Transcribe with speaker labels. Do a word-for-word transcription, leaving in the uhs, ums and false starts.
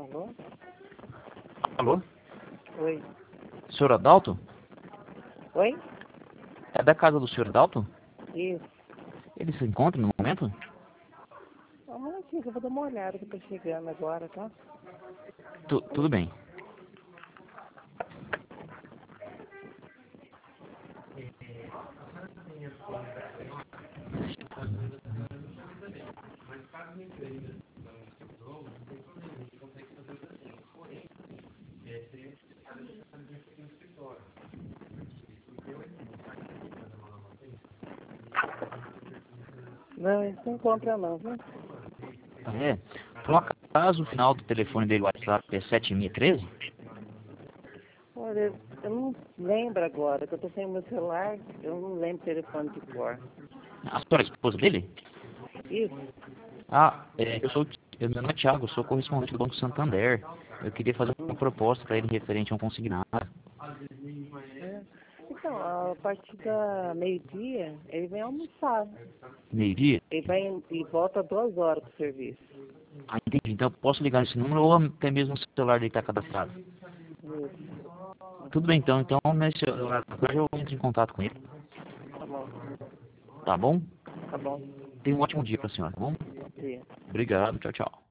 Speaker 1: Alô?
Speaker 2: Alô?
Speaker 1: Oi.
Speaker 2: Senhor Adalto?
Speaker 1: Oi?
Speaker 2: É da casa do senhor Adalto?
Speaker 1: Isso.
Speaker 2: Ele se encontra no momento?
Speaker 1: Ah, um momentinho, que eu vou dar uma olhada que eu tô chegando agora, tá?
Speaker 2: Tu, tudo bem.
Speaker 1: Não, ele não encontra não, viu?
Speaker 2: Ah, é? Por um acaso o final do telefone dele, o WhatsApp, é sete seis um três?
Speaker 1: Olha, eu não lembro agora, que eu tô sem o meu celular, eu não lembro o telefone de cor.
Speaker 2: A senhora é a esposa dele?
Speaker 1: Isso?
Speaker 2: Ah, é, eu sou, eu, meu nome é Thiago, eu sou correspondente do Banco Santander. Eu queria fazer uma proposta para ele referente a um consignado.
Speaker 1: É. Então, a partir da meio-dia, ele vem almoçar.
Speaker 2: Meio-dia?
Speaker 1: Ele vai e volta duas horas pro serviço.
Speaker 2: Ah, entendi. Então eu posso ligar nesse número ou até mesmo o celular dele está cadastrado.
Speaker 1: Isso.
Speaker 2: Tudo bem, então. Então, nesse horário da tarde eu entro em contato com ele.
Speaker 1: Tá bom.
Speaker 2: Tá bom?
Speaker 1: Tá bom.
Speaker 2: Tenha um ótimo dia para a senhora, tá bom?
Speaker 1: Bom dia.
Speaker 2: Obrigado. Tchau, tchau.